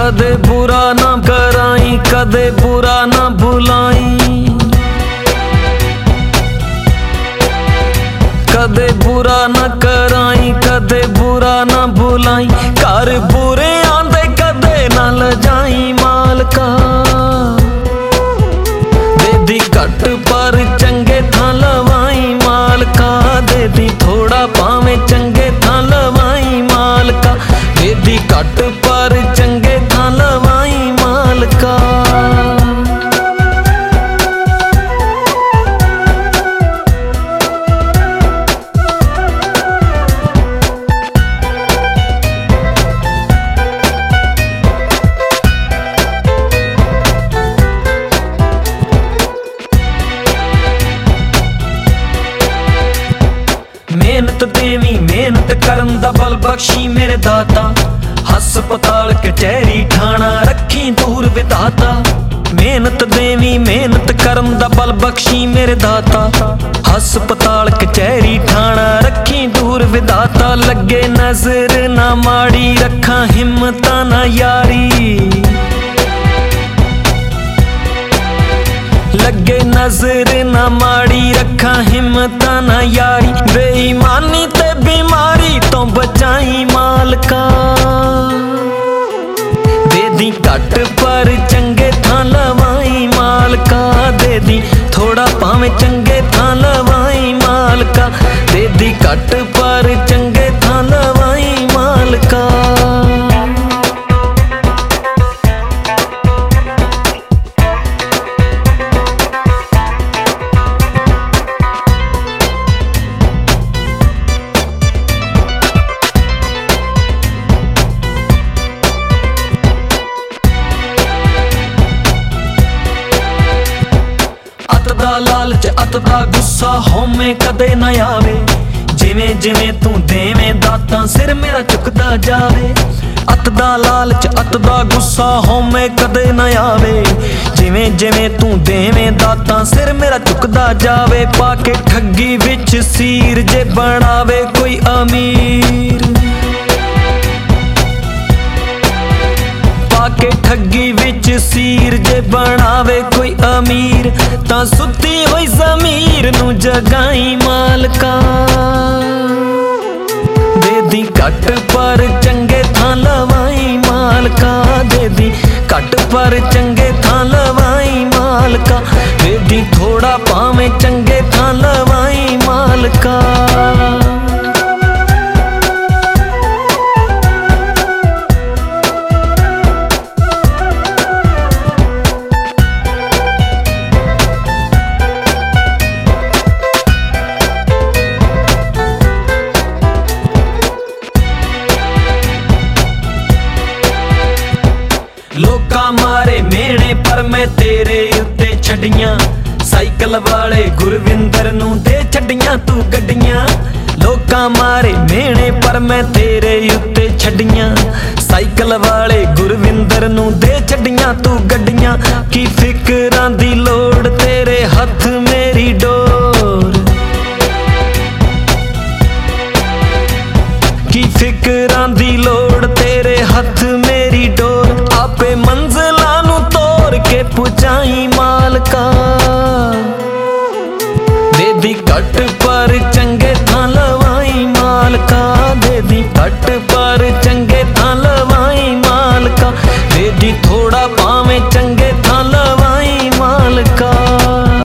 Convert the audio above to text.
कदे बुरा ना कराई कदे बुरा ना भुलाई, कदे बुरा ना कराई कदे बुरा ना भुलाई। कर बुरे आंदे कदे ना लजाई मालका, दे दी घट पर चंगे थां लवाई मालका, दे दी थोड़ा पावे चंगे थां लवाई मालका, दे दी घट पर चंगे थां लवाई मालका। मेहनत देवी मेहनत करन दा बल बख्शी मेरे दाता, हस्पताल कचहरी ठाणा रखी दूर विधाता। मेहनत देवी मेहनत करन दा बल बख्शी मेरे दाता, हस्पताल कचहरी ठाणा रखी दूर विधाता। लगे नजर ना माड़ी रखा हिम्मत ना यारी, लगे नजर ना माड़ी रखा हिम्मत ना यारी। बेईमानी ते बीमारी तो बचाई मालका, दे दी घट पर चंगे थां लवाई मालका, दे दी थोड़ा पावे चंगे थां लवाई मालका, दे दी घट पर चंगे थां लवाई मालका। अत दा लालच अत दा गुस्सा होमे कदे ना आवे, जिवें जिवें तू देवें दातां सिर मेरा झुकदा जावे। अत दा लालच अत दा गुस्सा होमे कदे ना आवे, जिवें जिवें तू देवें दातां सिर मेरा झुकदा जावे। पाके ठगी विच सीर जे बनावे कोई अमीर, पाके ठगी विच सीर जे बनावे कोई अमीर, तां सुत्ती होई ज़मीर नू जगाई मालका, दे दी घट पर चंगे थां लवाई मालका, दे दी घट पर चंगे थां लवाई मालका, दे दी थोड़ा पावे चंगे थां लवाई मालका। लोका मारे मेहने पर मैं तेरे उत्ते छड़ियां, साइकिल वाले गुरविंदर नू दे छड़ियां तू गड्डियां। लोका मारे मेहने पर मैं तेरे उत्ते छड़ियां, साइकिल वाले गुरविंदर नू दे छड़ियां तू गड्डियां। की फिकरां दी लोड़ तेरे हथ मेरी डोर, की फिकरां दी लोड़ तेरे हथ मेरी डोर। आपे मंजिलां नू तोड़ के पुजाई मालका, दे दी घट पर चंगे